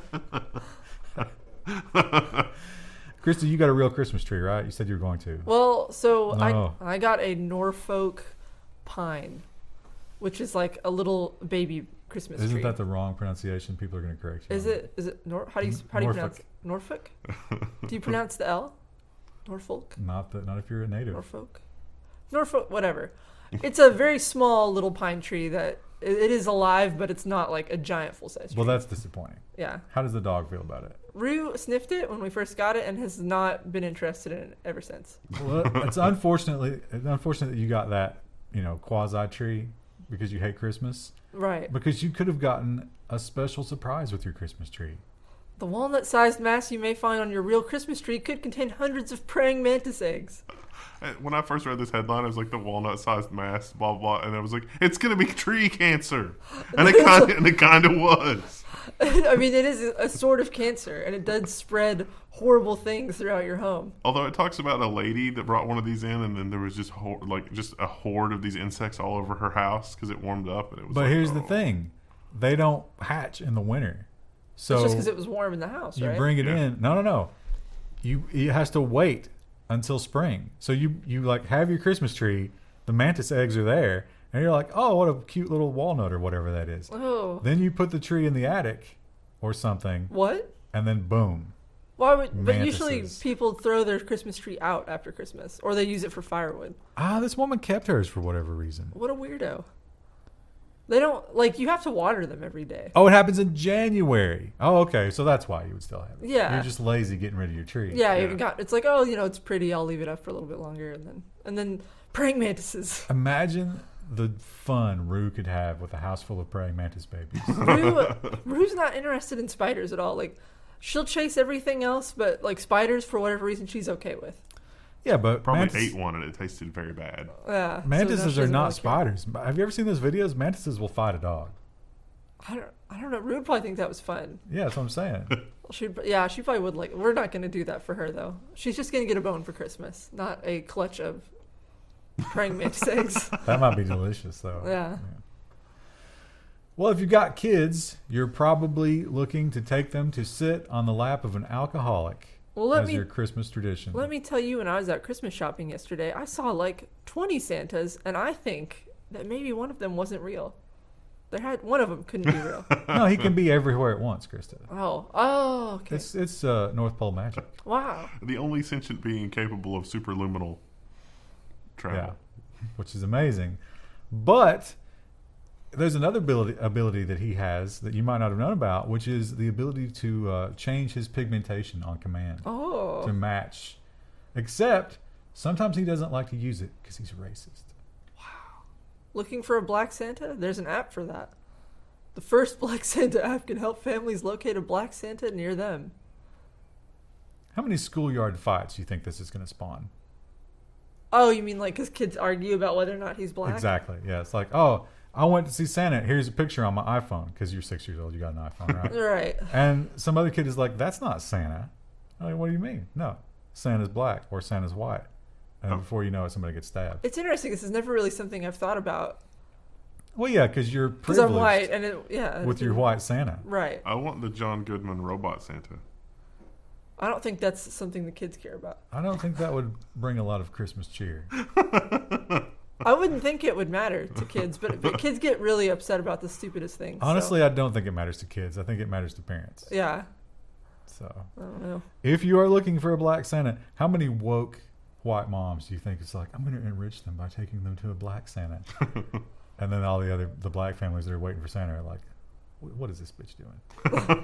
Krista, you got a real Christmas tree, right? You said you were going to. Well, so No. I got a Norfolk pine, which is like a little baby Christmas Isn't tree. that the wrong pronunciation? People are going to correct you. Is on it how do you Norfolk. pronounce Norfolk? Do you pronounce the L? Norfolk? Not if you're a native. Norfolk? Norfolk, whatever. It's a very small little pine tree that it is alive, but it's not like a giant full-size tree. Well, that's disappointing. Yeah. How does the dog feel about it? Rue sniffed it when we first got it and has not been interested in it ever since. Well, it's unfortunate that you got that, quasi tree because you hate Christmas. Right. Because you could have gotten a special surprise with your Christmas tree. The walnut-sized mass you may find on your real Christmas tree could contain hundreds of praying mantis eggs. When I first read this headline, it was like the walnut-sized mass, blah blah, and I was like, "It's going to be tree cancer," and it kind of was. I mean, it is a sort of cancer, and it does spread horrible things throughout your home. Although it talks about a lady that brought one of these in, and then there was just a horde of these insects all over her house because it warmed up, and it was. But here's the thing: they don't hatch in the winter, so it's just because it was warm in the house, you right? bring it in. No. It has to wait until spring. So you like have your Christmas tree, the mantis eggs are there, and you're like, oh, what a cute little walnut or whatever that is. Oh. Then you put the tree in the attic or something. What? And then boom. Why would? But usually Mantises. people throw their Christmas tree out after Christmas, or they use it for firewood. This woman kept hers for whatever reason. What a weirdo. They don't, you have to water them every day. Oh, it happens in January. Oh, okay. So that's why you would still have it. Yeah. You're just lazy getting rid of your tree. Yeah, it's like, it's pretty, I'll leave it up for a little bit longer, and then praying mantises. Imagine the fun Rue could have with a house full of praying mantis babies. Rue's not interested in spiders at all. Like, she'll chase everything else, but spiders, for whatever reason, she's okay with. Yeah, but Probably ate one and it tasted very bad. Yeah, mantises so are now not she doesn't really care. spiders. Have you ever seen those videos? Mantises will fight a dog. I don't know. Rue would probably think that was fun. Yeah, that's what I'm saying. She probably would like. We're not going to do that for her though. She's just going to get a bone for Christmas, not a clutch of praying mantis eggs. That might be delicious, though. Yeah. Well, if you've got kids, you're probably looking to take them to sit on the lap of an alcoholic as your Christmas tradition. Let me tell you, when I was out Christmas shopping yesterday, I saw 20 Santas, and I think that maybe one of them wasn't real. One of them couldn't be real. No, he can be everywhere at once, Krista. Oh, okay. It's North Pole magic. Wow. The only sentient being capable of superluminal travel. Yeah, which is amazing. But there's another ability that he has that you might not have known about, which is the ability to change his pigmentation on command to match. Except sometimes he doesn't like to use it because he's racist. Looking for a Black Santa? There's an app for that. The first Black Santa app can help families locate a Black Santa near them. How many schoolyard fights do you think this is going to spawn? Oh, you mean because kids argue about whether or not he's black? Exactly. Yeah, it's like, oh, I went to see Santa. Here's a picture on my iPhone because you're 6 years old. You got an iPhone, right? Right. And some other kid is like, that's not Santa. I'm like, what do you mean? No, Santa's black or Santa's white. And before you know it, somebody gets stabbed. It's interesting. This is never really something I've thought about. Well, yeah, because you're Because privileged I'm white, and with your white Santa. Right. I want the John Goodman robot Santa. I don't think that's something the kids care about. I don't think that would bring a lot of Christmas cheer. I wouldn't think it would matter to kids, but kids get really upset about the stupidest things. Honestly, I don't think it matters to kids. I think it matters to parents. Yeah. So, I don't know. if you are looking for a black Santa, how many woke white moms do you think it's like, I'm going to enrich them by taking them to a black Santa? And then all the black families that are waiting for Santa are like, what is this bitch doing?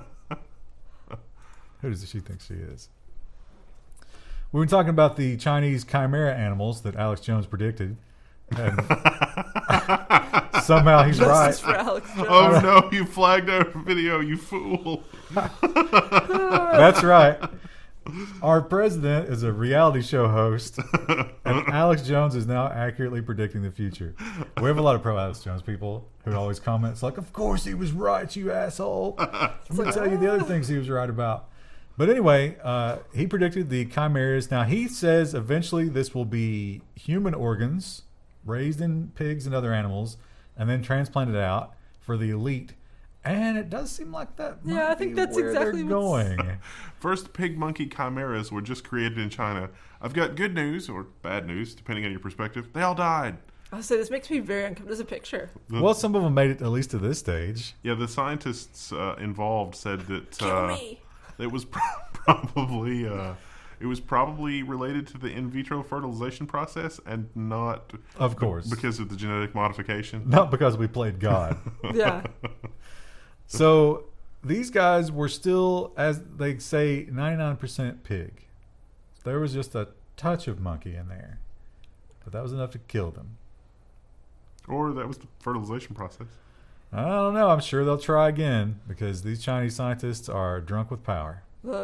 Who does she think she is? We've been talking about the Chinese chimera animals that Alex Jones predicted. And somehow he's Justice right. for Alex Jones. Oh no, you flagged our video, you fool. That's right. Our president is a reality show host, and Alex Jones is now accurately predicting the future. We have a lot of pro Alex Jones people who always comment, it's like, of course he was right, you asshole. I'm going to tell you the other things he was right about. But anyway, he predicted the chimeras. Now, he says eventually this will be human organs raised in pigs and other animals and then transplanted out for the elite. And it does seem like that. Yeah, I think that's where exactly they're what's- going. First pig monkey chimeras were just created in China. I've got good news, or bad news, depending on your perspective. They all died. I say this makes me very uncomfortable. There's a picture. Well, some of them made it at least to this stage. Yeah, the scientists involved said that Kill me. it was probably It was probably related to the in vitro fertilization process and not, Of course. because of the genetic modification. Not because we played God. Yeah. So these guys were still, as they say, 99% pig. There was just a touch of monkey in there. But that was enough to kill them. Or that was the fertilization process. I don't know. I'm sure they'll try again because these Chinese scientists are drunk with power.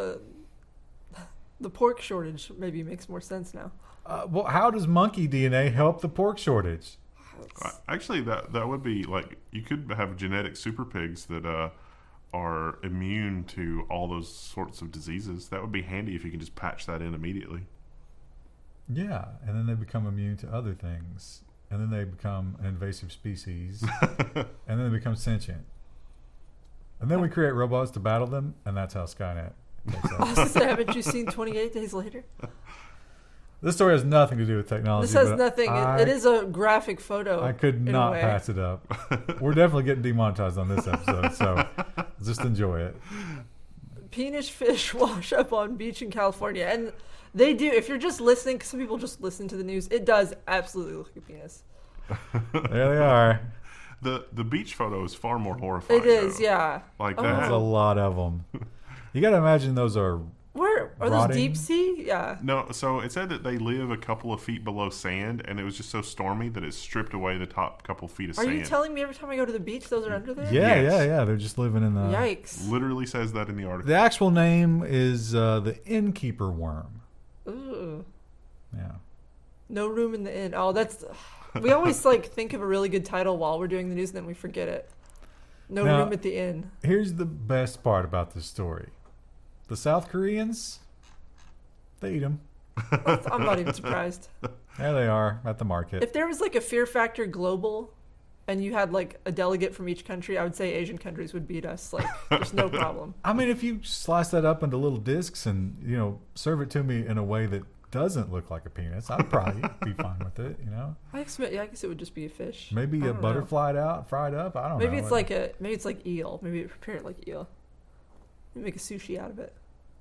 The pork shortage maybe makes more sense now. Well, how does monkey DNA help the pork shortage? Actually, that would be like, you could have genetic super pigs that are immune to all those sorts of diseases. That would be handy if you can just patch that in immediately. Yeah, and then they become immune to other things. And then they become an invasive species. And then they become sentient. And then we create robots to battle them, and that's how Skynet takes I over. was gonna say, haven't you seen 28 Days Later? This story has nothing to do with technology. This has but nothing. It is a graphic photo. I could in a not way. pass it up. We're definitely getting demonetized on this episode, so just enjoy it. Penis fish wash up on beach in California, and they do. If you're just listening, because some people just listen to the news, it does absolutely look like a penis. There they are. The beach photo is far more horrifying. It is, though. yeah. Like Oh. that. That's a lot of them. You got to imagine those are. Where are Rotting? those deep sea? Yeah. No, so it said that they live a couple of feet below sand, and it was just so stormy that it stripped away the top couple feet of Are sand. you telling me every time I go to the beach, those are under there? Yeah, Yes. yeah. They're just living in the. Yikes. Literally says that in the article. The actual name is the innkeeper worm. Ooh. Yeah. No room in the inn. Oh, that's. We always like think of a really good title while we're doing the news, and then we forget it. No Now- room at the inn. Here's the best part about this story: the South Koreans, they eat them. I'm not even surprised. There they are at the market. If there was like a Fear Factor global, and you had like a delegate from each country, I would say Asian countries would beat us. Like, there's no problem. I mean, if you slice that up into little discs and serve it to me in a way that doesn't look like a penis, I'd probably be fine with it. I guess it would just be a fish. Maybe I a don't butter know. fried up. I don't know. Maybe it's like eel. Maybe prepare it like eel. Maybe make a sushi out of it.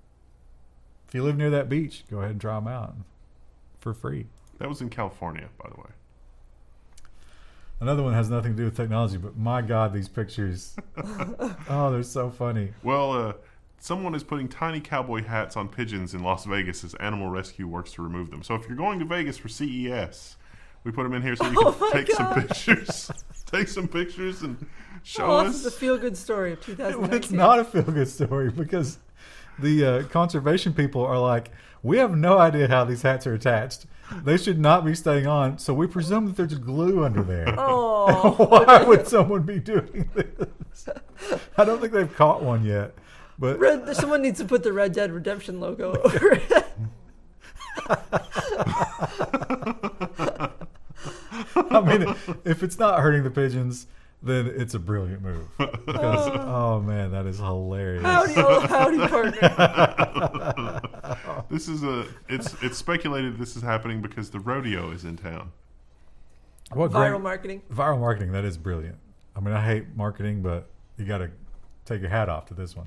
If you live near that beach, go ahead and try them out for free. That was in California, by the way. Another one has nothing to do with technology, but my God, these pictures. Oh, they're so funny. Well, someone is putting tiny cowboy hats on pigeons in Las Vegas as animal rescue works to remove them. So if you're going to Vegas for CES, we put them in here so you Oh can my take some gosh. pictures. Take some pictures and show Oh, us. this is a feel-good story of 2019. It's not a feel-good story because the conservation people are like, we have no idea how these hats are attached. They should not be staying on, so we presume that there's glue under there. Oh, Why would someone be doing this? I don't think they've caught one yet. But someone needs to put the Red Dead Redemption logo over it. I mean, if it's not hurting the pigeons, then it's a brilliant move. Because, oh man, that is hilarious. Howdy, partner. This is it's speculated this is happening because the rodeo is in town. What Viral great marketing. viral marketing? That is brilliant. I mean, I hate marketing, but you got to take your hat off to this one.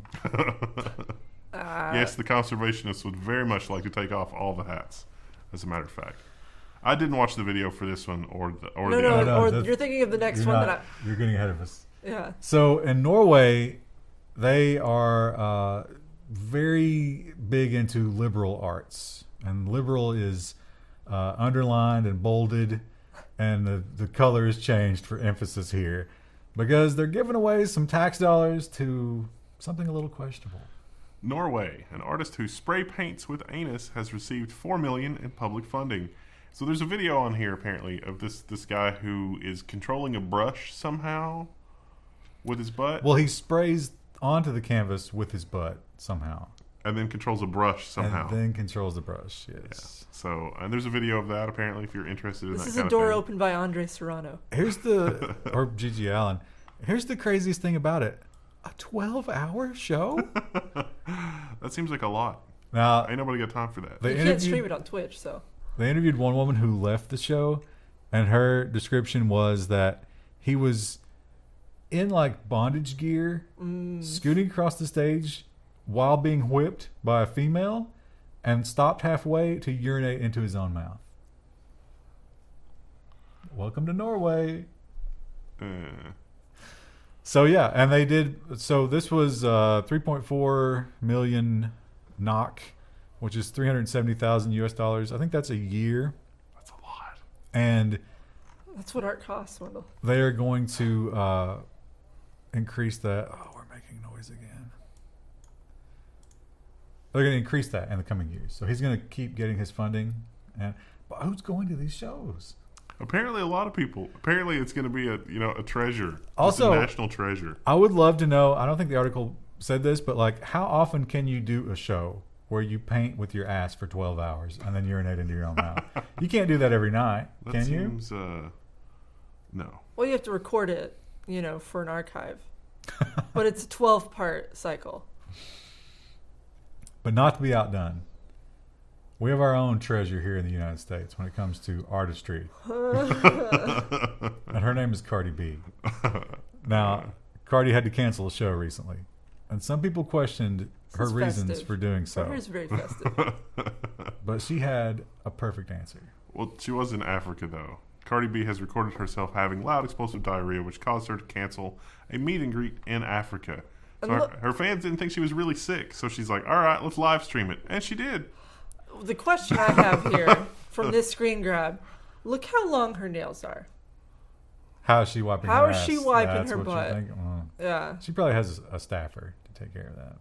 Yes, the conservationists would very much like to take off all the hats. As a matter of fact, I didn't watch the video for this one or the No, other. no, or that's- you're thinking of the next You're one not- you're getting ahead of us. yeah. So in Norway, they are very big into liberal arts, and liberal is underlined and bolded, and the color is changed for emphasis here because they're giving away some tax dollars to something a little questionable. Norway, an artist who spray paints with anus, has received $4 million in public funding. So there's a video on here apparently of this guy who is controlling a brush somehow with his butt, Well, he sprays onto the canvas with his butt somehow, and then controls a brush somehow. and then controls the brush. Yes. So, and there's a video of that apparently if you're interested in This that is kind a of door thing. opened by Andre Serrano. Here's the or Gigi Allen. Here's the craziest thing about it: a 12-hour show. That seems like a lot. Now Ain't nobody got time for that. they You can't stream interviewed it on Twitch, so. they interviewed one woman who left the show, and her description was that he was in like bondage gear, scooting across the stage while being whipped by a female, and stopped halfway to urinate into his own mouth. Welcome to Norway. So yeah, and they did. So this was 3.4 million NOK, which is $370,000 US. I think that's a year. That's a lot. And That's what art costs, Wendell. they are going to increase that. Oh, we're making noise again. They're going to increase that in the coming years. So he's going to keep getting his funding. But who's going to these shows? Apparently, a lot of people. Apparently, it's going to be a treasure. Also, it's a national treasure. I would love to know. I don't think the article said this, but like, how often can you do a show where you paint with your ass for 12 hours and then urinate into your own mouth? You can't do that every night, can you? No. Well, you have to record it, for an archive. But it's a 12-part cycle. But not to be outdone, we have our own treasure here in the United States when it comes to artistry. And her name is Cardi B. Now, Cardi had to cancel a show recently. And some people questioned her reasons festive. for doing so. Hers is very festive. But she had a perfect answer. Well, she was in Africa, though. Cardi B has recorded herself having loud explosive diarrhea, which caused her to cancel a meet and greet in Africa. So her fans didn't think she was really sick, so she's like, all right, let's live stream it. And she did. The question I have here from this screen grab, look how long her nails are. How is she wiping How her is ass? she wiping That's her what you butt? think? Yeah. She probably has a staffer to take care of that.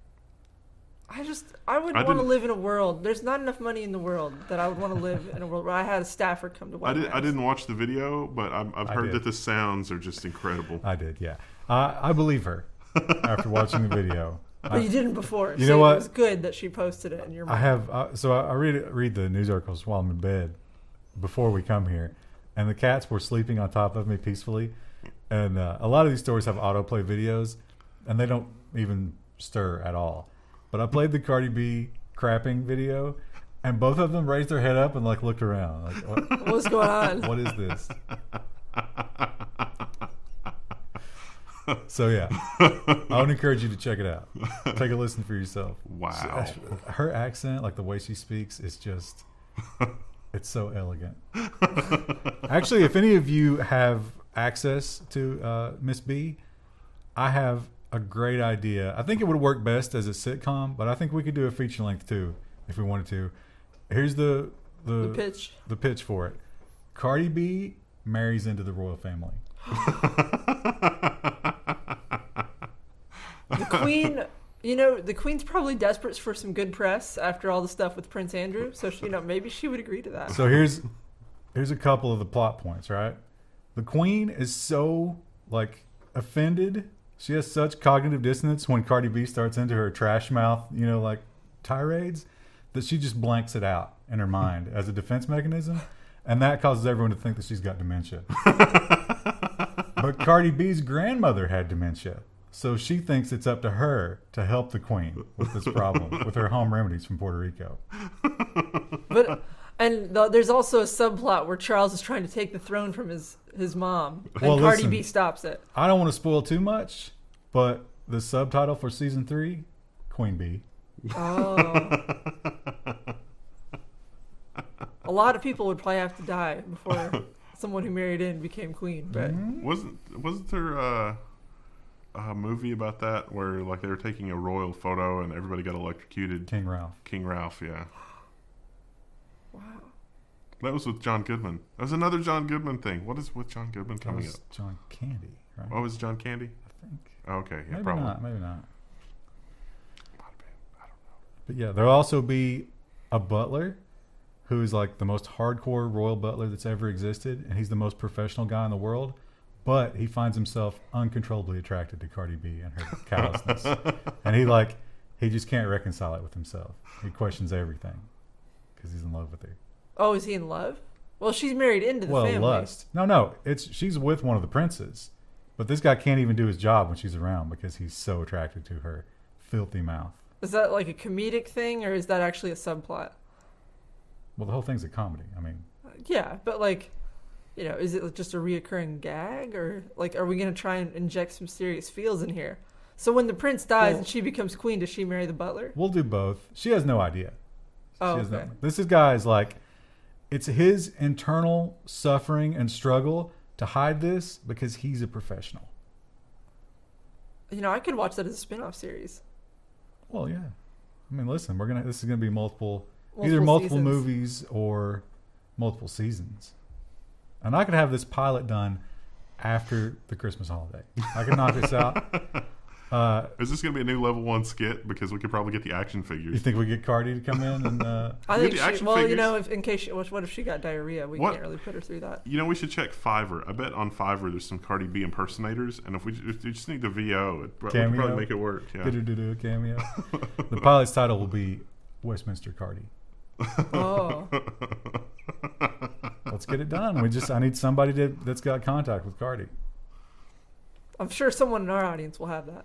I would want to live in a world. There's not enough money in the world that I would want to live in a world where I had a staffer come to wipe my ass. I didn't watch the video, but I've heard that the sounds are just incredible. I did, yeah. I believe her after watching the video. But you didn't before. You know what? It was good that she posted it in your mind. I have I read the news articles while I'm in bed before we come here, and the cats were sleeping on top of me peacefully. And a lot of these stories have autoplay videos, and they don't even stir at all. But I played the Cardi B crapping video, and both of them raised their head up and like looked around. Like, what's going on? What is this? So yeah, I would encourage you to check it out. Take a listen for yourself. Wow. Her accent, like the way she speaks, is just, it's so elegant. Actually, if any of you have access to Miss B, I have a great idea. I think it would work best as a sitcom, but I think we could do a feature length too if we wanted to. Here's the pitch. The pitch for it. Cardi B marries into the royal family. The Queen, the Queen's probably desperate for some good press after all the stuff with Prince Andrew. So, maybe she would agree to that. So here's a couple of the plot points, right? The Queen is so, offended. She has such cognitive dissonance when Cardi B starts into her trash mouth, tirades, that she just blanks it out in her mind as a defense mechanism. And that causes everyone to think that she's got dementia. But Cardi B's grandmother had dementia. So she thinks it's up to her to help the Queen with this problem with her home remedies from Puerto Rico. There's also a subplot where Charles is trying to take the throne from his mom, and Cardi B stops it. I don't want to spoil too much, but the subtitle for season 3, Queen Bee. Oh. A lot of people would probably have to die before someone who married in became queen. But wasn't there a movie about that where they were taking a royal photo and everybody got electrocuted? King Ralph. King Ralph, yeah. Wow. That was with John Goodman. That was another John Goodman thing. What is with John Goodman coming up? John Candy, right? Oh, was it John Candy? I think. Oh, okay, yeah, maybe probably. Maybe not. Might have been. I don't know. But yeah, there'll also be a butler who is the most hardcore royal butler that's ever existed, and he's the most professional guy in the world. But he finds himself uncontrollably attracted to Cardi B and her callousness, and he just can't reconcile it with himself. He questions everything because he's in love with her. Oh, is he in love? Well, she's married into the family. Lust. No, she's with one of the princes, but this guy can't even do his job when she's around because he's so attracted to her filthy mouth. Is that a comedic thing, or is that actually a subplot? Well, the whole thing's a comedy. I mean, yeah, but is it just a reoccurring gag, or are we going to try and inject some serious feels in here? So when the prince dies and she becomes queen, does she marry the butler? We'll do both. She has no idea. Oh, She doesn't okay. know. This is guy's like, it's his internal suffering and struggle to hide this because he's a professional. You know, I could watch that as a spin-off series. Well, yeah. I mean, listen, this is gonna be either Multiple multiple seasons. movies or multiple seasons. And I could have this pilot done after the Christmas holiday. I could knock this out. Is this going to be a new level 1 skit? Because we could probably get the action You figures. think we get Cardi to come in and I We think get the she, action well, you figures. know, in case she, what if she got diarrhea? We What? can't really put her through that. You know, we should check Fiverr. I bet on Fiverr there's some Cardi B impersonators, and if we just need the VO, we could Cameo? probably make it work. Yeah. do a cameo? The pilot's title will be Westminster Cardi. Oh, Let's get it done. I need somebody that's got contact with Cardi. I'm sure someone in our audience will have that.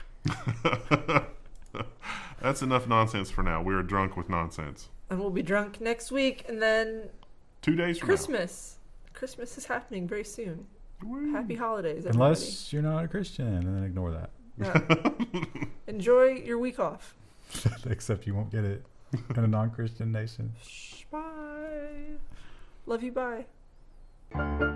That's enough nonsense for now. We are drunk with nonsense. And we'll be drunk next week, and then 2 days from Christmas. Christmas is happening very soon. now. Woo. Happy holidays, everybody. Unless you're not a Christian, and then ignore that. Yeah. Enjoy your week off. Except you won't get it in a non-Christian nation. Bye. Love you. Bye.